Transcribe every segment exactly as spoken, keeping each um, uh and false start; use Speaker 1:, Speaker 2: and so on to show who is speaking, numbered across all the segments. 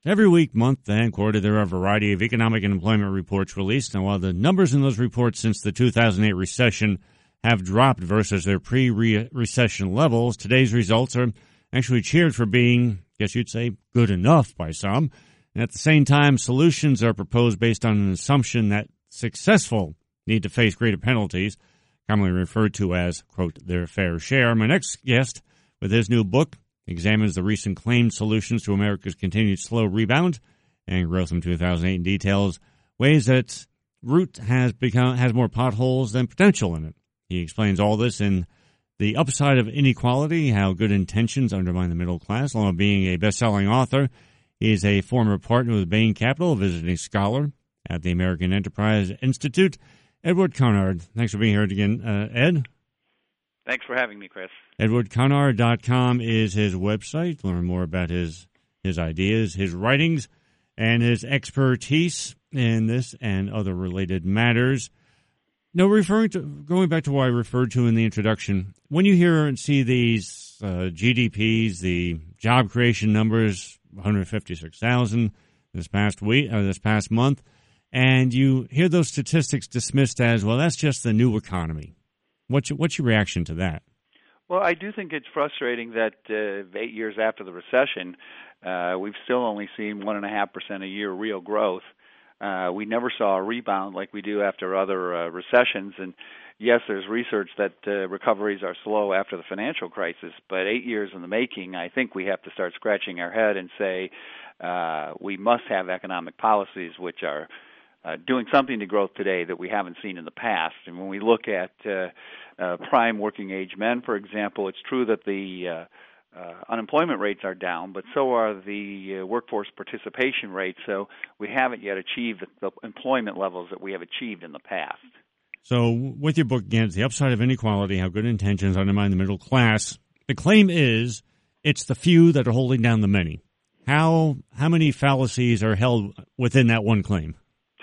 Speaker 1: Every week, month, and quarter, there are a variety of economic and employment reports released. Now, while the numbers in those reports since the two thousand eight recession have dropped versus their pre-recession levels, today's results are actually cheered for being, I guess you'd say, good enough by some. And at the same time, solutions are proposed based on an assumption that successful need to face greater penalties, commonly referred to as, quote, their fair share. My next guest, with his new book, examines the recent claimed solutions to America's continued slow rebound and growth in two thousand eight and details ways that route has become has more potholes than potential in it. He explains all this in The Upside of Inequality, How Good Intentions Undermine the Middle Class. Along with being a best-selling author, he is a former partner with Bain Capital, a visiting scholar at the American Enterprise Institute. Edward Conard, thanks for being here again, uh, Ed.
Speaker 2: Thanks for having me, Chris.
Speaker 1: Edward Conard dot com is his website. Learn more about his his ideas, his writings, and his expertise in this and other related matters. No, referring to going back to what I referred to in the introduction, when you hear and see these uh, G D Ps, the job creation numbers, one hundred fifty-six thousand this past week, uh, this past month, and you hear those statistics dismissed as, well, that's just the new economy. What's your, what's your reaction to that?
Speaker 2: Well, I do think it's frustrating that uh, eight years after the recession, uh, we've still only seen one and a half percent a year real growth. Uh, we never saw a rebound like we do after other uh, recessions. And yes, there's research that uh, recoveries are slow after the financial crisis, but eight years in the making, I think we have to start scratching our head and say uh, we must have economic policies which are Uh, doing something to growth today that we haven't seen in the past. And when we look at uh, uh, prime working age men, for example, it's true that the uh, uh, unemployment rates are down, but so are the uh, workforce participation rates. So we haven't yet achieved the, the employment levels that we have achieved in the past.
Speaker 1: So with your book, again, it's The Upside of Inequality, How Good Intentions Undermine the Middle Class. The claim is it's the few that are holding down the many. How how many fallacies are held within that one claim?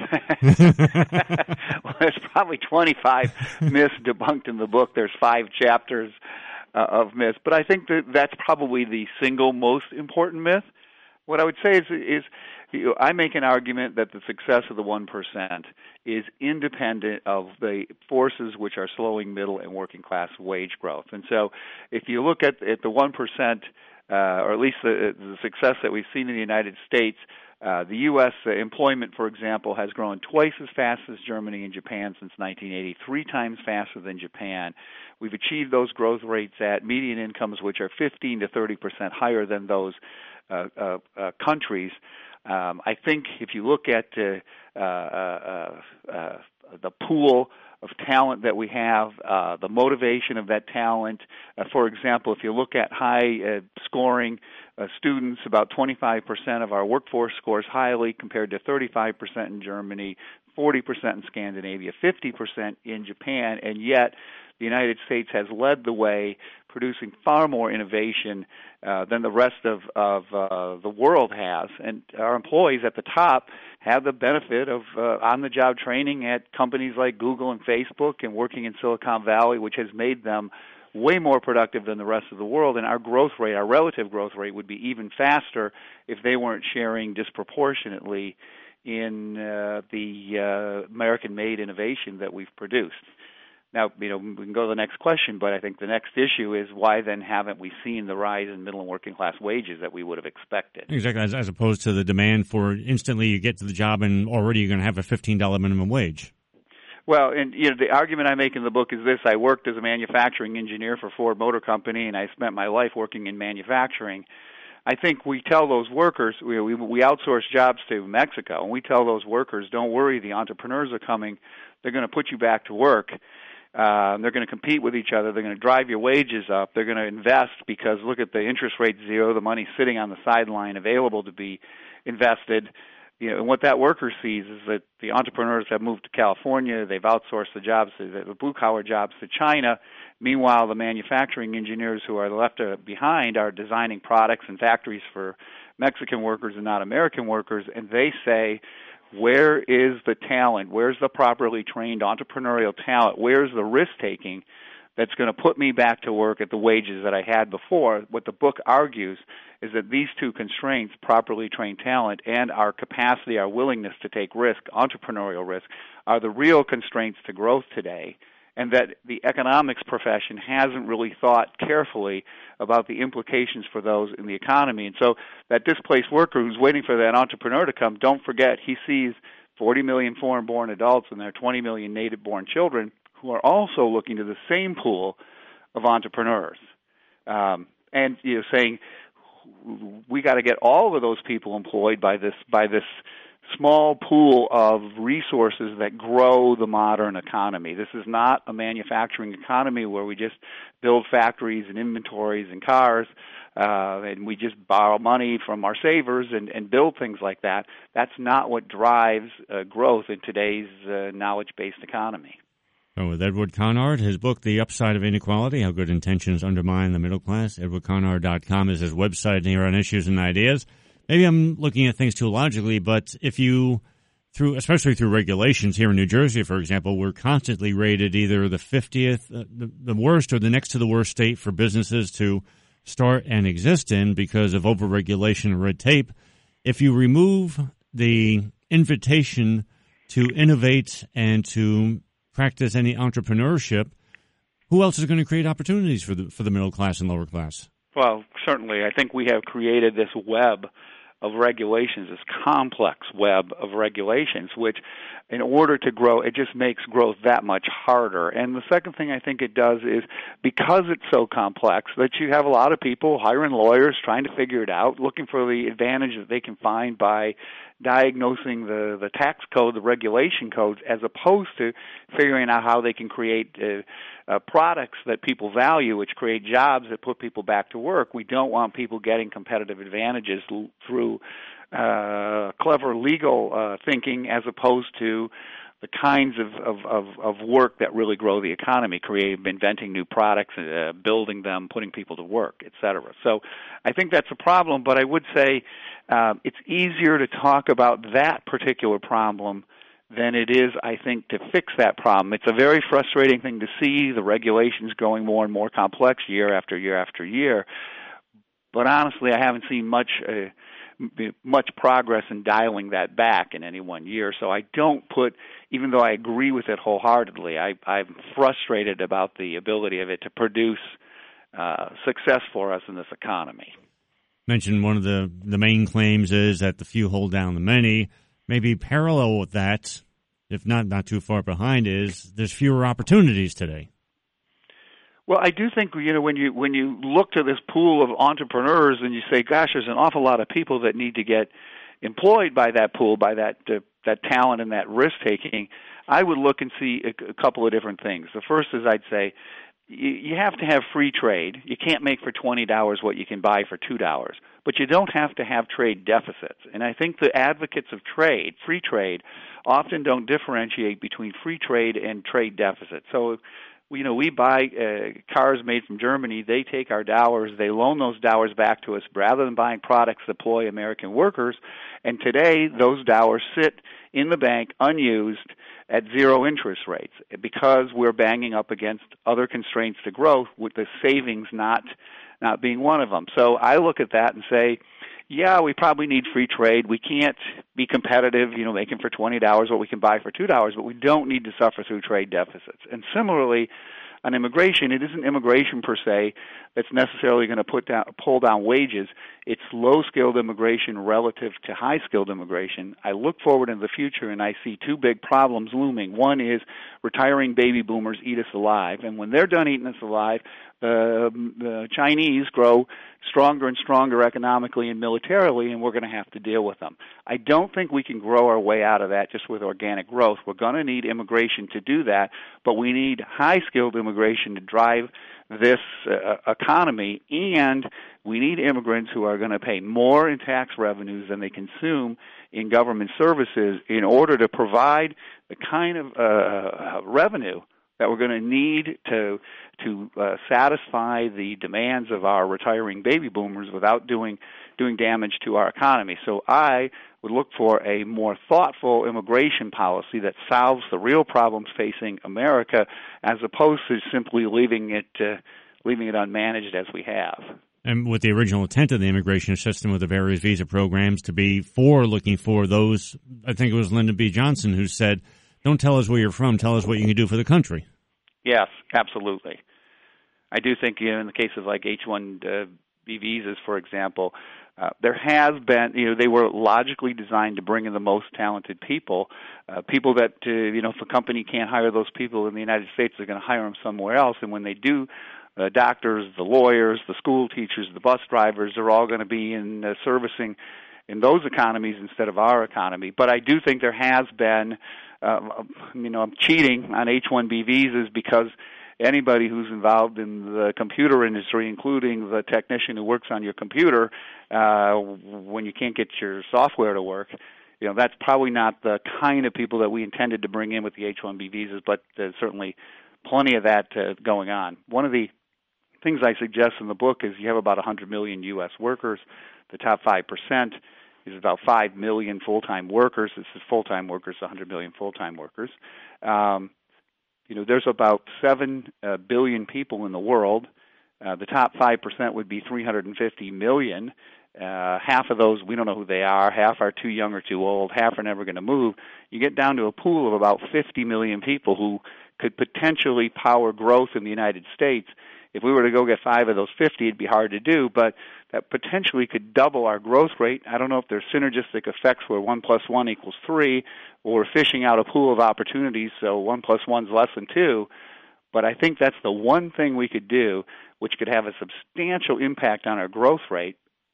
Speaker 2: Well, there's probably twenty-five myths debunked in the book. There's five chapters uh, of myths, but I think that that's probably the single most important myth. What I would say is, is you know, I make an argument that the success of the one percent is independent of the forces which are slowing middle and working class wage growth. And so if you look at, at the one percent, uh, or at least the, the success that we've seen in the United States, Uh, the U S uh, employment, for example, has grown twice as fast as Germany and Japan since nineteen eighty, three times faster than Japan. We've achieved those growth rates at median incomes which are fifteen to thirty percent higher than those uh, uh, uh, countries. Um, I think if you look at uh, uh, uh, uh, the pool of talent that we have, uh, the motivation of that talent. Uh, for example, if you look at high uh, scoring uh, students, about twenty-five percent of our workforce scores highly compared to thirty-five percent in Germany, forty percent in Scandinavia, fifty percent in Japan, and yet the United States has led the way, producing far more innovation uh, than the rest of, of uh, the world has. And our employees at the top have the benefit of uh, on-the-job training at companies like Google and Facebook and working in Silicon Valley, which has made them way more productive than the rest of the world. And our growth rate, our relative growth rate, would be even faster if they weren't sharing disproportionately in uh, the uh, American-made innovation that we've produced. Now, you know, we can go to the next question, but I think the next issue is why then haven't we seen the rise in middle and working class wages that we would have expected?
Speaker 1: Exactly, as, as opposed to the demand for instantly you get to the job and already you're going to have a fifteen dollars minimum wage.
Speaker 2: Well, and you know, the argument I make in the book is this: I worked as a manufacturing engineer for Ford Motor Company, and I spent my life working in manufacturing. I think we tell those workers, we, we, we outsource jobs to Mexico, and we tell those workers, don't worry, the entrepreneurs are coming. They're going to put you back to work. Uh, they're going to compete with each other. They're going to drive your wages up. They're going to invest because, look at the interest rate zero, the money sitting on the sideline available to be invested. You know, and what that worker sees is that the entrepreneurs have moved to California. They've outsourced the jobs, the blue-collar jobs to China. Meanwhile, the manufacturing engineers who are left behind are designing products and factories for Mexican workers and not American workers, and they say, where is the talent? Where's the properly trained entrepreneurial talent? Where's the risk-taking that's going to put me back to work at the wages that I had before. What the book argues is that these two constraints, properly trained talent and our capacity, our willingness to take risk, entrepreneurial risk, are the real constraints to growth today, and that the economics profession hasn't really thought carefully about the implications for those in the economy. And so that displaced worker who's waiting for that entrepreneur to come, don't forget, he sees forty million foreign-born adults and there are twenty million native-born children who are also looking to the same pool of entrepreneurs. Um, and, you know, saying we got to get all of those people employed by this by this small pool of resources that grow the modern economy. This is not a manufacturing economy where we just build factories and inventories and cars uh, and we just borrow money from our savers and, and build things like that. That's not what drives uh, growth in today's uh, knowledge-based economy.
Speaker 1: So with Edward Conard, his book, The Upside of Inequality, How Good Intentions Undermine the Middle Class, edward conard dot com is his website here on Issues and Ideas. Maybe I'm looking at things too logically, but if you, through especially through regulations here in New Jersey, for example, we're constantly rated either the fiftieth, uh, the, the worst or the next to the worst state for businesses to start and exist in because of overregulation and red tape. If you remove the invitation to innovate and to practice any entrepreneurship, who else is going to create opportunities for the for the middle class and lower class?
Speaker 2: Well, certainly. I think we have created this web of regulations, this complex web of regulations, which in order to grow, it just makes growth that much harder. And the second thing I think it does is because it's so complex that you have a lot of people hiring lawyers, trying to figure it out, looking for the advantage that they can find by diagnosing the, the tax code, the regulation codes, as opposed to figuring out how they can create uh, uh, products that people value, which create jobs that put people back to work. We don't want people getting competitive advantages l- through uh, clever legal uh, thinking as opposed to the kinds of, of, of, of work that really grow the economy, creating, inventing new products, uh, building them, putting people to work, et cetera. So I think that's a problem, but I would say uh, it's easier to talk about that particular problem than it is, I think, to fix that problem. It's a very frustrating thing to see, the regulations growing more and more complex year after year after year, but honestly, I haven't seen much uh, much progress in dialing that back in any one year. So I don't put, even though I agree with it wholeheartedly, I, I'm frustrated about the ability of it to produce uh, success for us in this economy.
Speaker 1: Mentioned one of the, the main claims is that the few hold down the many. Maybe parallel with that, if not not too far behind, is there's fewer opportunities today.
Speaker 2: Well, I do think, you know, when you when you look to this pool of entrepreneurs and you say, gosh, there's an awful lot of people that need to get employed by that pool, by that uh, that talent and that risk-taking, I would look and see a, a couple of different things. The first is I'd say you, you have to have free trade. You can't make for twenty dollars what you can buy for two dollars, but you don't have to have trade deficits. And I think the advocates of trade, free trade, often don't differentiate between free trade and trade deficits. So you know, we buy uh, cars made from Germany. They take our dollars. They loan those dollars back to us rather than buying products that employ American workers. And today, those dollars sit in the bank unused at zero interest rates because we're banging up against other constraints to growth, with the savings not not being one of them. So I look at that and say, yeah, we probably need free trade. We can't be competitive, you know, making for twenty dollars what we can buy for two dollars, but we don't need to suffer through trade deficits. And similarly, on immigration, it isn't immigration per se that's necessarily going to put down, pull down wages. It's low-skilled immigration relative to high-skilled immigration. I look forward into the future, and I see two big problems looming. One is retiring baby boomers eat us alive, and when they're done eating us alive, uh, the Chinese grow stronger and stronger economically and militarily, and we're going to have to deal with them. I don't think we can grow our way out of that just with organic growth. We're going to need immigration to do that, but we need high-skilled immigration to drive this uh, economy, and we need immigrants who are going to pay more in tax revenues than they consume in government services in order to provide the kind of uh, revenue that we're going to need to to uh, satisfy the demands of our retiring baby boomers without doing doing damage to our economy. So I would look for a more thoughtful immigration policy that solves the real problems facing America, as opposed to simply leaving it uh, leaving it unmanaged as we have.
Speaker 1: And with the original intent of the immigration system with the various visa programs to be for looking for those, I think it was Lyndon B. Johnson who said, don't tell us where you're from, tell us what you can do for the country.
Speaker 2: Yes, absolutely. I do think, you know, in the case of like H one B visas, for example, uh, there has been, you know, they were logically designed to bring in the most talented people, uh, people that, uh, you know, if a company can't hire those people in the United States, they're going to hire them somewhere else. And when they do, the doctors, the lawyers, the school teachers, the bus drivers are all going to be in uh, servicing in those economies instead of our economy. But I do think there has been, uh, you know, cheating on H one B visas, because anybody who's involved in the computer industry, including the technician who works on your computer, uh, when you can't get your software to work, you know, that's probably not the kind of people that we intended to bring in with the H one B visas, but there's certainly plenty of that uh, going on. One of the things I suggest in the book is you have about one hundred million U S workers. The top five percent is about five million full-time workers. This is full-time workers, one hundred million full-time workers. Um, you know, there's about seven uh, billion people in the world. Uh, the top five percent would be three hundred fifty million. Uh, half of those, we don't know who they are. Half are too young or too old. Half are never going to move. You get down to a pool of about fifty million people who could potentially power growth in the United States. If we were to go get five of those fifty, it'd be hard to do, but that potentially could double our growth rate. I don't know if there's synergistic effects where one plus one equals three, or fishing out a pool of opportunities so one plus one's less than two, but I think that's the one thing we could do which could have a substantial impact on our growth rate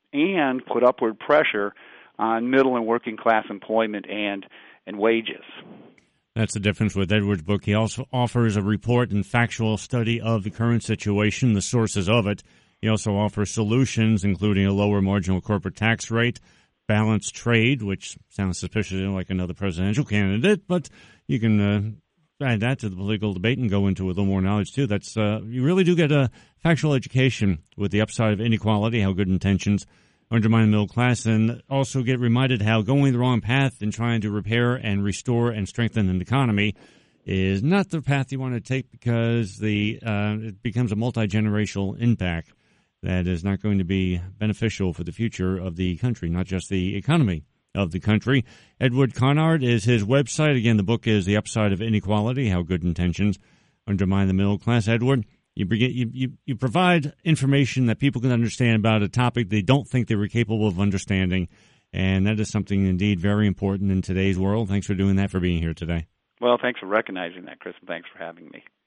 Speaker 2: and put upward pressure on middle and working class employment and, and wages.
Speaker 1: That's the difference with Edward's book. He also offers a report and factual study of the current situation, the sources of it. He also offers solutions, including a lower marginal corporate tax rate, balanced trade, which sounds suspiciously like another presidential candidate, but you can uh, add that to the political debate and go into a little more knowledge, too. That's uh, you really do get a factual education with the upside of inequality, how good intentions undermine the middle class, and also get reminded how going the wrong path in trying to repair and restore and strengthen an economy is not the path you want to take, because the uh, it becomes a multi-generational impact that is not going to be beneficial for the future of the country, not just the economy of the country. Edward Conard is his website. Again, the book is The Upside of Inequality, How Good Intentions Undermine the Middle Class. Edward, You, you you you provide information that people can understand about a topic they don't think they were capable of understanding, and that is something indeed very important in today's world. Thanks for doing that, for being here today.
Speaker 2: Well, thanks for recognizing that, Chris, and thanks for having me.